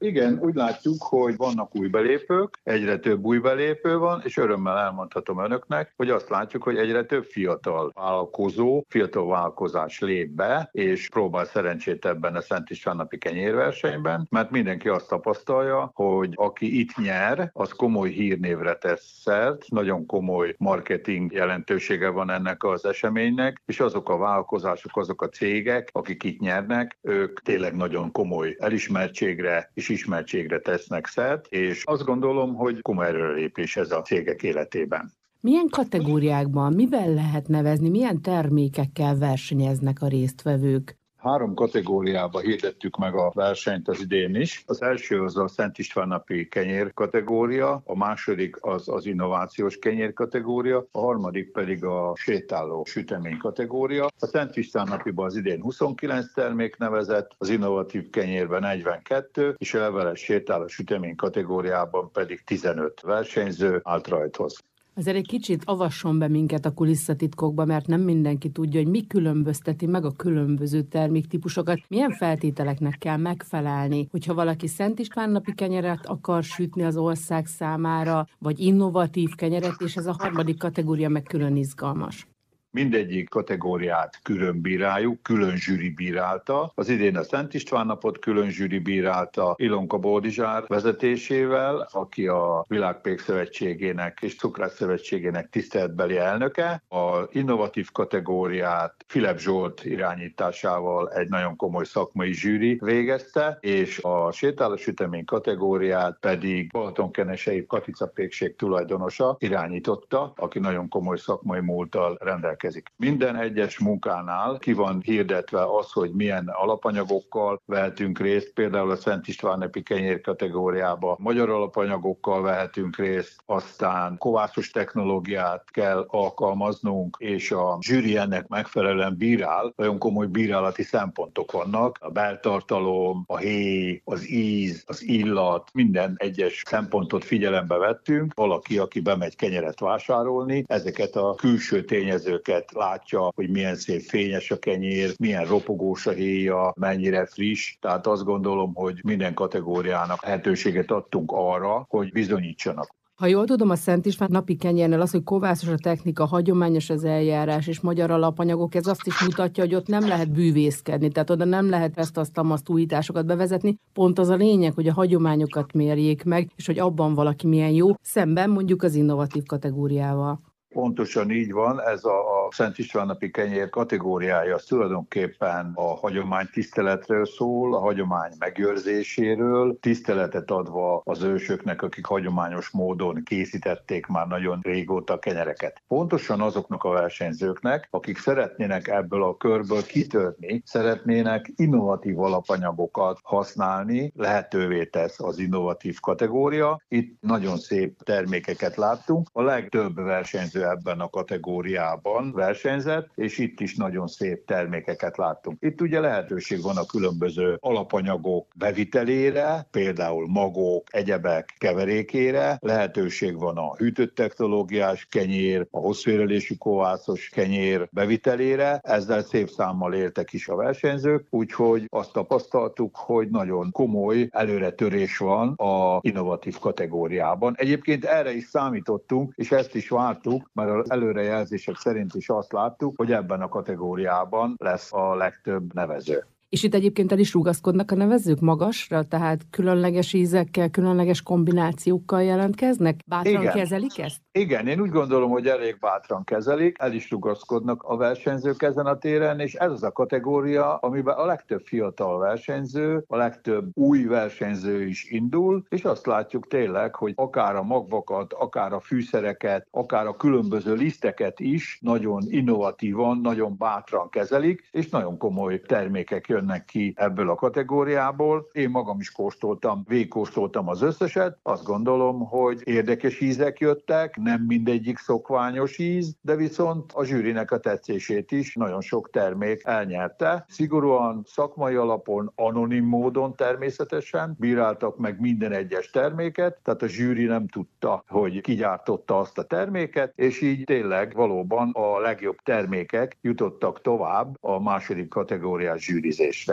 Igen, úgy látjuk, hogy vannak új belépők, egyre több új belépő van, és örömmel elmondhatom önöknek, hogy azt látjuk, hogy egyre több fiatal vállalkozó, fiatal vállalkozás lép be, és próbál szerencsét ebben a Szent István napi kenyérversenyben, mert mindenki azt tapasztalja, hogy aki itt nyer, az komoly hírnévre tesz szert, nagyon komoly marketing jelentősége van ennek az eseménynek, és azok a vállalkozások, azok a cégek, akik itt nyernek, ők tényleg nagyon komoly elismertségre és ismertségre tesznek szert, és azt gondolom, hogy komoly előrelépés ez a cégek életében. Milyen kategóriákban, mivel lehet nevezni, milyen termékekkel versenyeznek a résztvevők? Három kategóriába hirdettük meg a versenyt az idén is. Az első az a Szent István napi kenyér kategória, a második az az innovációs kenyér kategória, a harmadik pedig a sétáló sütemény kategória. A Szent István napiban az idén huszonkilenc termék nevezett, az innovatív kenyérben negyvenkettő, és a leveles sétáló sütemény kategóriában pedig tizenöt versenyző állt rajthoz. Azért egy kicsit avasson be minket a kulisszatitkokba, mert nem mindenki tudja, hogy mi különbözteti meg a különböző terméktípusokat. Milyen feltételeknek kell megfelelni, hogyha valaki Szent István napi kenyeret akar sütni az ország számára, vagy innovatív kenyeret, és ez a harmadik kategória meg külön izgalmas. Mindegyik kategóriát külön bíráljuk, külön zsűri bírálta. Az idén a Szent István napot külön zsűri bírálta Ilonka Boldizsár vezetésével, aki a Világpékszövetségének és Cukrász Szövetségének tiszteletbeli elnöke. A innovatív kategóriát Filip Zsolt irányításával egy nagyon komoly szakmai zsűri végezte, és a sétáló sütemény kategóriát pedig Balatonkenesei Katica pékség tulajdonosa irányította, aki nagyon komoly szakmai múlttal rendelkezik. Minden egyes munkánál ki van hirdetve az, hogy milyen alapanyagokkal vehetünk részt, például a Szent István napi kenyér kategóriába magyar alapanyagokkal vehetünk részt, aztán kovászos technológiát kell alkalmaznunk, és a zsűri ennek megfelelően bírál. Nagyon komoly bírálati szempontok vannak, a beltartalom, a héj, az íz, az illat, minden egyes szempontot figyelembe vettünk. Valaki, aki bemegy kenyeret vásárolni, ezeket a külső tényezőket látja, hogy milyen szép fényes a kenyér, milyen ropogós a héja, mennyire friss. Tehát azt gondolom, hogy minden kategóriának lehetőséget adtunk arra, hogy bizonyítsanak. Ha jól tudom, a Szent István napi kenyérnél az, hogy kovászos a technika, hagyományos az eljárás és magyar alapanyagok, ez azt is mutatja, hogy ott nem lehet bűvészkedni, tehát oda nem lehet ezt azt azt újításokat bevezetni. Pont az a lényeg, hogy a hagyományokat mérjék meg, és hogy abban valaki milyen jó, szemben mondjuk az innovatív kategóriával. Pontosan így van, ez a, a Szent István napi kenyér kategóriája az tulajdonképpen a hagyomány tiszteletről szól, a hagyomány megőrzéséről, tiszteletet adva az ősöknek, akik hagyományos módon készítették már nagyon régóta a kenyereket. Pontosan azoknak a versenyzőknek, akik szeretnének ebből a körből kitörni, szeretnének innovatív alapanyagokat használni, lehetővé tesz az innovatív kategória. Itt nagyon szép termékeket láttunk. A legtöbb versenyző ebben a kategóriában versenyzett, és itt is nagyon szép termékeket láttunk. Itt ugye lehetőség van a különböző alapanyagok bevitelére, például magok, egyebek keverékére, lehetőség van a hűtött technológiás kenyér, a hosszúérelésű kovászos kenyér bevitelére, ezzel szép számmal értek is a versenyzők, úgyhogy azt tapasztaltuk, hogy nagyon komoly előretörés van a innovatív kategóriában. Egyébként erre is számítottunk, és ezt is vártuk, mert az előrejelzések szerint is azt láttuk, hogy ebben a kategóriában lesz a legtöbb nevező. És itt egyébként el is rugaszkodnak a nevezők magasra, tehát különleges ízekkel, különleges kombinációkkal jelentkeznek? Bátran Igen. kezelik ezt? Igen, én úgy gondolom, hogy elég bátran kezelik, el is rugaszkodnak a versenyzők ezen a téren, és ez az a kategória, amiben a legtöbb fiatal versenyző, a legtöbb új versenyző is indul, és azt látjuk tényleg, hogy akár a magvakat, akár a fűszereket, akár a különböző liszteket is nagyon innovatívan, nagyon bátran kezelik, és nagyon komoly termékek jönnek ki ebből a kategóriából. Én magam is kóstoltam, végigkóstoltam az összeset, azt gondolom, hogy érdekes ízek jöttek, nem mindegyik szokványos íz, de viszont a zsűrinek a tetszését is nagyon sok termék elnyerte. Szigorúan szakmai alapon, anonim módon természetesen bíráltak meg minden egyes terméket, tehát a zsűri nem tudta, hogy ki gyártotta azt a terméket, és így tényleg valóban a legjobb termékek jutottak tovább a második kategóriás zsűrizésre.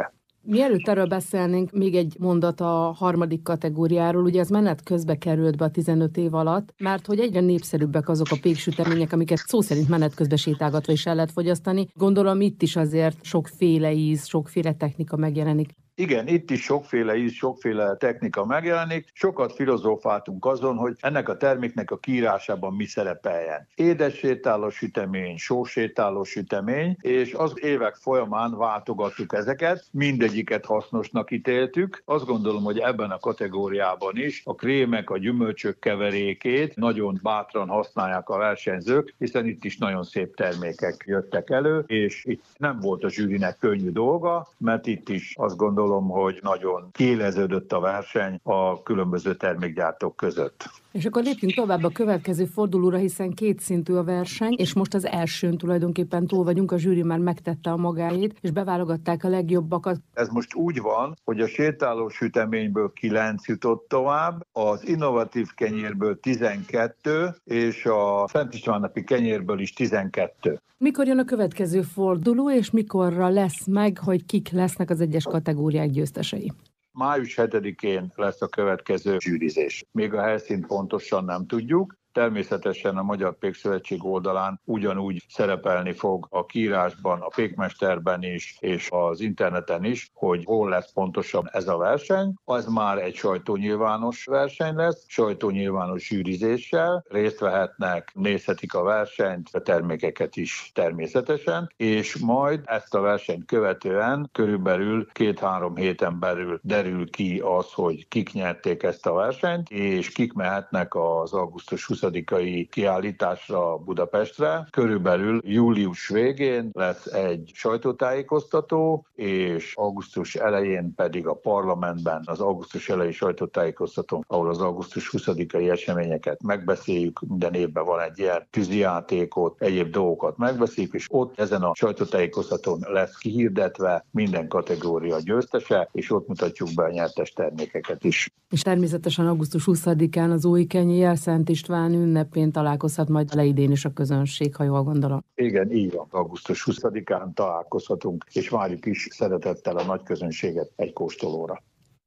Mielőtt erről beszélnénk, még egy mondat a harmadik kategóriáról. Ugye ez menet közbe került be a tizenöt év alatt, mert hogy egyre népszerűbbek azok a péksütemények, amiket szó szerint menet közbe sétálgatva is el lehet fogyasztani. Gondolom itt is azért sokféle íz, sokféle technika megjelenik. Igen, itt is sokféle íz, sokféle technika megjelenik. Sokat filozófáltunk azon, hogy ennek a terméknek a kiírásában mi szerepeljen. Édes sétáló sütemény, sós sétáló sütemény, és az évek folyamán váltogattuk ezeket, mindegyiket hasznosnak ítéltük. Azt gondolom, hogy ebben a kategóriában is a krémek, a gyümölcsök keverékét nagyon bátran használják a versenyzők, hiszen itt is nagyon szép termékek jöttek elő, és itt nem volt a zsűrinek könnyű dolga, mert itt is azt gondolom, hogy nagyon kiéleződött a verseny a különböző termékgyártók között. És akkor lépjünk tovább a következő fordulóra, hiszen kétszintű a verseny, és most az elsőn tulajdonképpen túl vagyunk, a zsűri már megtette a magáét, és beválogatták a legjobbakat. Ez most úgy van, hogy a sétáló süteményből kilenc jutott tovább, az innovatív kenyérből tizenkettő, és a Szent István-napi kenyérből is tizenkettő. Mikor jön a következő forduló, és mikorra lesz meg, hogy kik lesznek az egyes kategóriák győztesei? május hetedikén lesz a következő zsűrizés. Még a helyszínt pontosan nem tudjuk. Természetesen a Magyar Pékszövetség oldalán ugyanúgy szerepelni fog a kiírásban, a pékmesterben is, és az interneten is, hogy hol lesz pontosan ez a verseny. Az már egy sajtónyilvános verseny lesz, sajtónyilvános zsűrizéssel, részt vehetnek, nézhetik a versenyt, a termékeket is természetesen, és majd ezt a versenyt követően körülbelül két-három héten belül derül ki az, hogy kik nyerték ezt a versenyt, és kik mehetnek az augusztus huszadikai kiállításra Budapestre. Körülbelül július végén lesz egy sajtótájékoztató, és augusztus elején pedig a parlamentben az augusztus elejé sajtótájékoztató, ahol az augusztus huszadikai eseményeket megbeszéljük. Minden évben van egy ilyen tűzijátékot, egyéb dolgokat megbeszéljük, és ott ezen a sajtótájékoztatón lesz kihirdetve minden kategória győztese, és ott mutatjuk be a nyertes termékeket is. És természetesen augusztus huszadikán az új kenyér Szent István ünnepén találkozhat majd vele idén is a közönség, ha jól gondolom. Igen, így van. augusztus huszadikán találkozhatunk, és várjuk is szeretettel a nagy közönséget egy kóstolóra.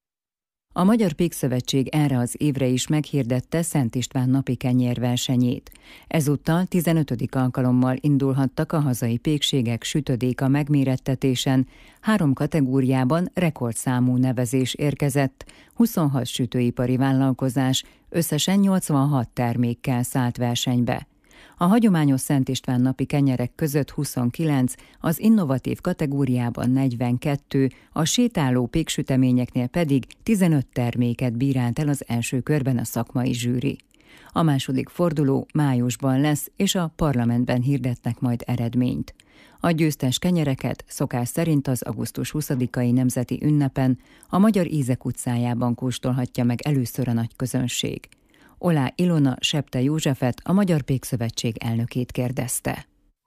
A Magyar Pékszövetség erre az évre is meghirdette Szent István napi kenyérversenyét. Ezúttal tizenötödik alkalommal indulhattak a hazai pékségek sütödék a megmérettetésen, három kategóriában rekordszámú nevezés érkezett, huszonhat sütőipari vállalkozás összesen nyolcvanhat termékkel szállt versenybe. A hagyományos Szent István napi kenyerek között huszonkilenc, az innovatív kategóriában negyvenkettő, a sétáló péksüteményeknél pedig tizenöt terméket bírált el az első körben a szakmai zsűri. A második forduló májusban lesz, és a parlamentben hirdetnek majd eredményt. A győztes kenyereket szokás szerint az augusztus huszadikai nemzeti ünnepen a Magyar Ízek utcájában kóstolhatja meg először a nagy közönség. Olá Ilona Septe Józsefet, a Magyar Pékszövetség elnökét kérdezte.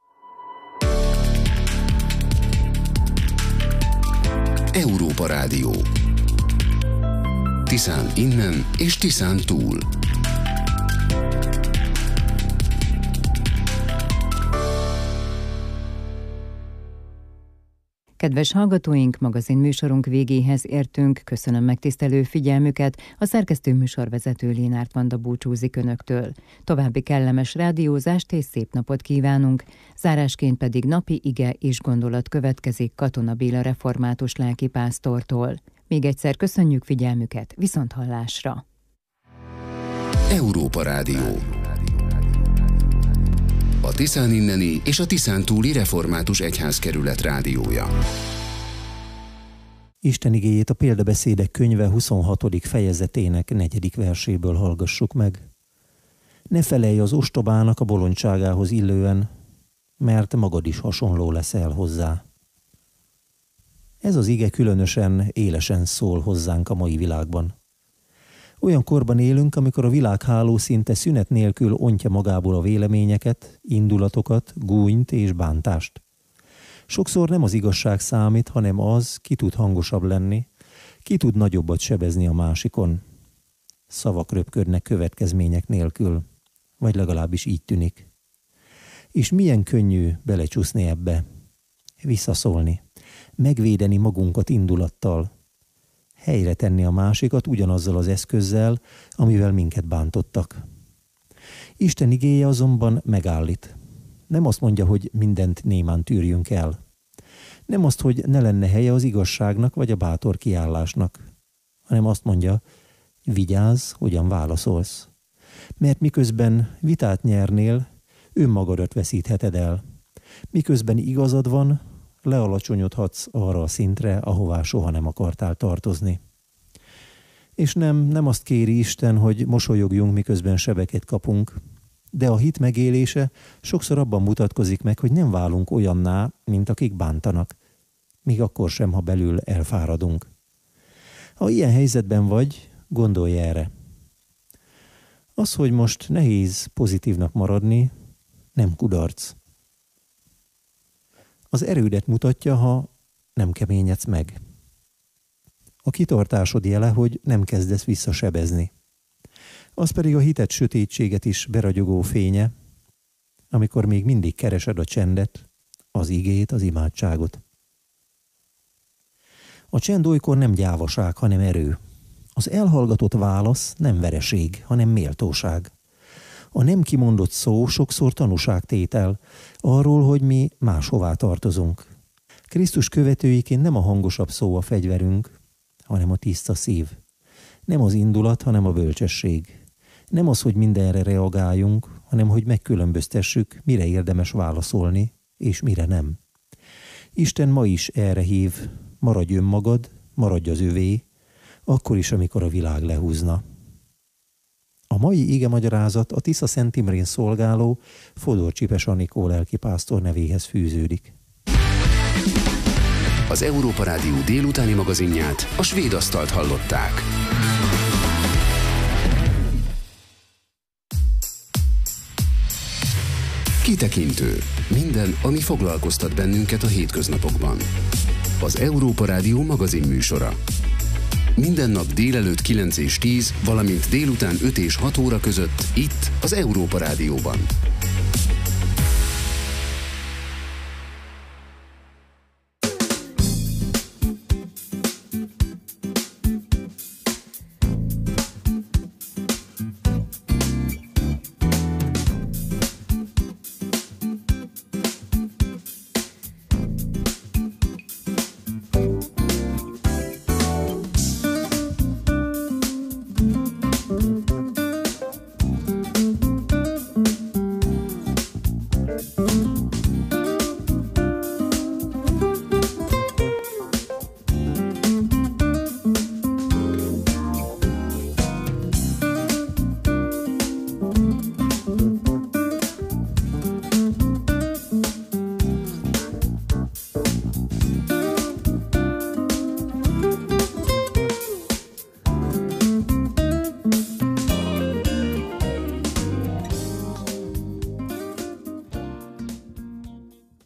Európa Rádió. Tiszán innen és Tiszán túl. Kedves hallgatóink, magazin műsorunk végéhez értünk. Köszönöm megtisztelő figyelmüket. A szerkesztő műsorvezető Lénárt Vanda búcsúzik önöktől. További kellemes rádiózást és szép napot kívánunk. Zárásként pedig napi ige és gondolat következik Katona Béla református lelkipásztortól. Még egyszer köszönjük figyelmüket, viszonthallásra. Európa Rádió. A Tiszán inneni és a Tiszán túli református egyházkerület rádiója. Isten igéjét a Példabeszédek könyve huszonhatodik fejezetének negyedik verséből hallgassuk meg. Ne felelj az ostobának a bolondságához illően, mert magad is hasonló leszel hozzá. Ez az ige különösen élesen szól hozzánk a mai világban. Olyan korban élünk, amikor a világháló szinte szünet nélkül ontja magából a véleményeket, indulatokat, gúnyt és bántást. Sokszor nem az igazság számít, hanem az, ki tud hangosabb lenni, ki tud nagyobbat sebezni a másikon. Szavak röpködnek következmények nélkül, vagy legalábbis így tűnik. És milyen könnyű belecsúszni ebbe, visszaszólni, megvédeni magunkat indulattal, helyre tenni a másikat ugyanazzal az eszközzel, amivel minket bántottak. Isten igéje azonban megállít. Nem azt mondja, hogy mindent némán tűrjünk el. Nem azt, hogy ne lenne helye az igazságnak vagy a bátor kiállásnak, hanem azt mondja, vigyázz, hogyan válaszolsz. Mert miközben vitát nyernél, önmagadat veszítheted el. Miközben igazad van, lealacsonyodhatsz arra a szintre, ahová soha nem akartál tartozni. És nem, nem azt kéri Isten, hogy mosolyogjunk, miközben sebeket kapunk, de a hit megélése sokszor abban mutatkozik meg, hogy nem válunk olyanná, mint akik bántanak, még akkor sem, ha belül elfáradunk. Ha ilyen helyzetben vagy, gondolj erre. Az, hogy most nehéz pozitívnak maradni, nem kudarc. Az erődet mutatja, ha nem keményedsz meg. A kitartásod jele, hogy nem kezdesz visszasebezni. Az pedig a hitet sötétséget is beragyogó fénye, amikor még mindig keresed a csendet, az igét, az imádságot. A csend olykor nem gyávaság, hanem erő. Az elhallgatott válasz nem vereség, hanem méltóság. A nem kimondott szó sokszor tanúságtétel arról, hogy mi máshová tartozunk. Krisztus követőiként nem a hangosabb szó a fegyverünk, hanem a tiszta szív. Nem az indulat, hanem a bölcsesség. Nem az, hogy mindenre reagáljunk, hanem hogy megkülönböztessük, mire érdemes válaszolni, és mire nem. Isten ma is erre hív, maradj önmagad, maradj az övé, akkor is, amikor a világ lehúzna. A mai igemagyarázat a Tisza Szent Imrén szolgáló Fodor Csipes Anikó lelkipásztor nevéhez fűződik. Az Európa Rádió délutáni magazinját, a Svéd Asztalt hallották. Kitekintő. Minden, ami foglalkoztat bennünket a hétköznapokban. Az Európa Rádió magazin műsora. Minden nap délelőtt kilenc és tíz, valamint délután öt és hat óra között itt az Európa Rádióban.